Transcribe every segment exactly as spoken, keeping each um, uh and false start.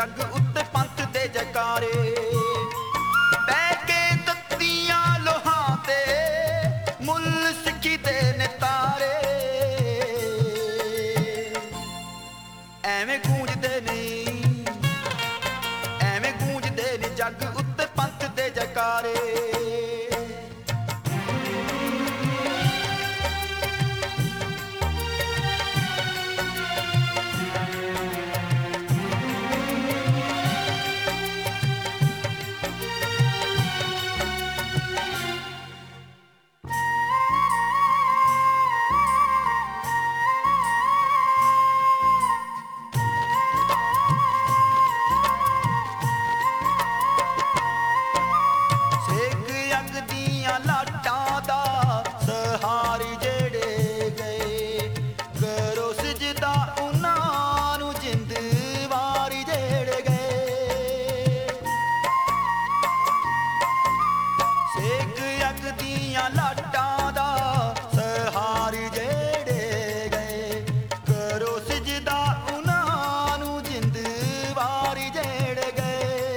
ਜੱਗ ਉੱਤੇ ਪੰਥ ਦੇ ਜੈਕਾਰੇ। ਬਹਿ ਕੇ ਤੱਤੀਆਂ ਲੋਹਾਂ ਤੇ ਮੁੱਲ ਸਿੱਖੀ ਦੇ ਨਿਤਾਰੇ। ਐਵੇਂ ਗੂੰਜਦੇ ਨੀ ਐਵੇਂ ਗੂੰਜਦੇ ਨੀ ਜੱਗ ਉੱਤੇ ਪੰਥ ਦੇ ਜੈਕਾਰੇ। ਲਾਟਾਂ ਦਾ ਸਹਾਰੀ ਜਿਹੜੇ ਗਏ, ਕਰੋ ਸਜਦਾ ਉਹਨਾਂ ਨੂੰ ਜਿੰਦ ਵਾਰੀ ਜਿਹੜੇ ਗਏ। ਸੇਕ ਅੱਗ ਦੀਆਂ ਲਾਟਾਂ ਦਾ ਸਹਾਰੀ ਜਿਹੜੇ ਗਏ, ਕਰੋ ਸਜਦਾ ਉਹਨਾਂ ਨੂੰ ਜਿੰਦ ਵਾਰੀ ਜਿਹੜੇ ਗਏ।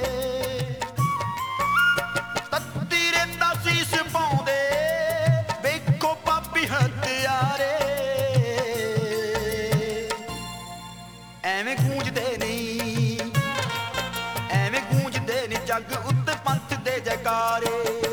ਪਾਉਂਦੇ ਵੇਖੋ ਪਾਪੀ ਹੱਤਿਆਰੇ। ਐਵੇਂ ਗੂੰਜਦੇ ਨੀ ਐਵੇਂ ਗੂੰਜਦੇ ਨੀ ਜੱਗ ਉੱਤੇ ਪੰਥ ਦੇ ਜੈਕਾਰੇ।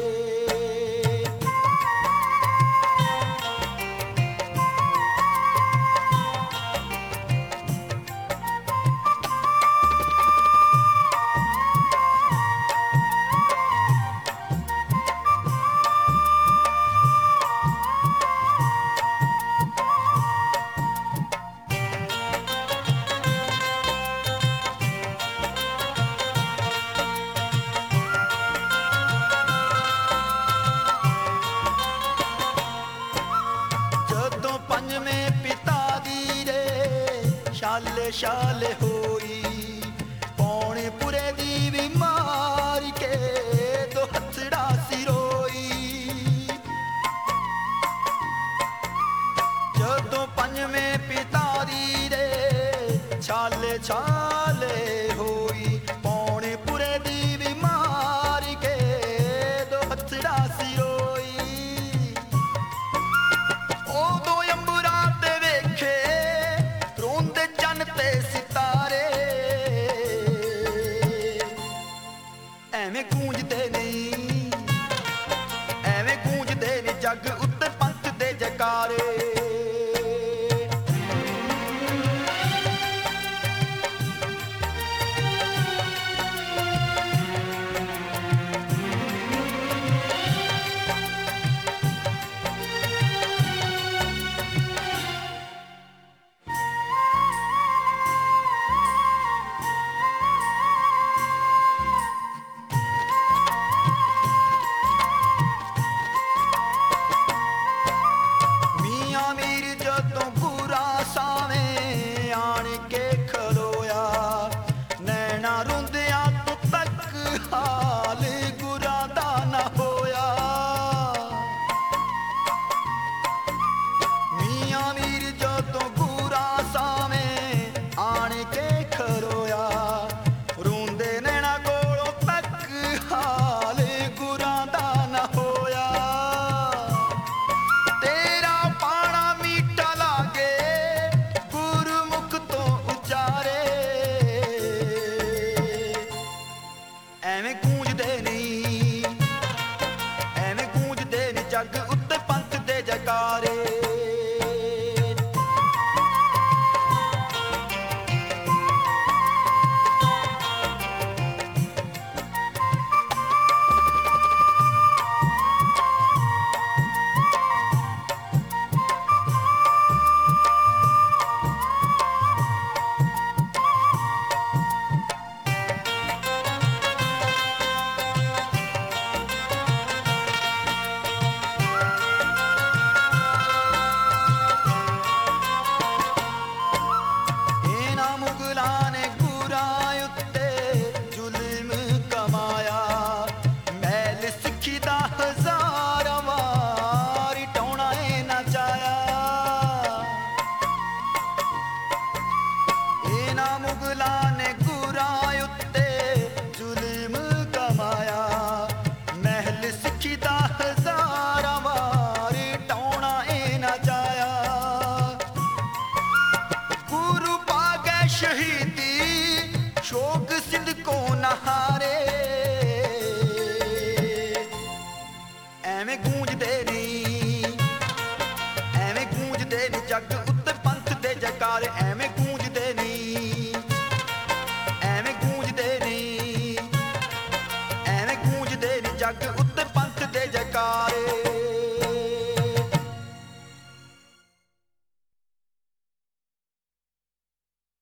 ਪੰਜਵੇਂ ਪਿਤਾ ਦੀ ਰੇ ਛਾਲੇ ਛਾਲੇ ਹੋਈ, ਪੌਣੇ ਪੁਰੇ ਦੀ ਵੀ ਮਾਰ ਕੇ ਦੋ ਹੱਥੜਾ ਸਿਰੋਈ। ਜਦੋਂ ਪੰਜਵੇਂ ਪਿਤਾ ਦੀ ਰੇ ਛਾਲੇ ਛਾਲੇ ਹੋਈ, ਪੌਣੇ ਪੁਰੇ ਦੀ ਵੀ ਮਾਰ ਕੇ ਦੋ ਹੱਥੜਾ ਸਿਰੋਈ। ਉਦੋਂ ਅੰਬਰਾਂ ਤੇ ਵੇਖੇ ਰੋਂਦੇ ਚੰਨ ਤੇ ਸਿਤਾਰੇ। ਐਵੇਂ ਗੂੰਜਦੇ ਨੀ ਐਵੇਂ ਗੂੰਜਦੇ ਨੀ ਜੱਗ ਉੱਤੇ ਪੰਥ ਦੇ ਜੈਕਾਰੇ। ਜਦੋਂ ਗੁਰਾ ਸਾਵੇਂ ਆਣ ਕੇ ਖਲੋਇਆ, ਨੈਣਾ ਰੁੰਦਿਆਂ ਤੋਂ ਤੱਕ ਹਾਲ ਗੁਰਾ ਦਾ ਨਾ ਹੋਇਆ। ਮੀਆਂ ਮੀਰ ਜਦੋਂ ਗੁਰਾ ਸਾਵੇਂ ਆਣ ਕੇ ਖਲੋਇਆ, ਰੋਂਦੇ ਨੈਣਾ ਕੋਲੋਂ ਤੱਕ ਹਾਲ ਗੁਰਾ ਦਾ ਨਾ ਹੋਇਆ। ਐਵੇਂ ਗੂੰਜਦੇ ਨੀ ਐਵੇਂ ਗੂੰਜਦੇ ਨੀ ਜੱਗ ਉੱਤੇ ਪੰਥ ਦੇ ਜੈਕਾਰੇ। ਮੁਗਲਾਂ ਨੇ ਗੁਰਾਂ शहीदी शोक सिंध को नहार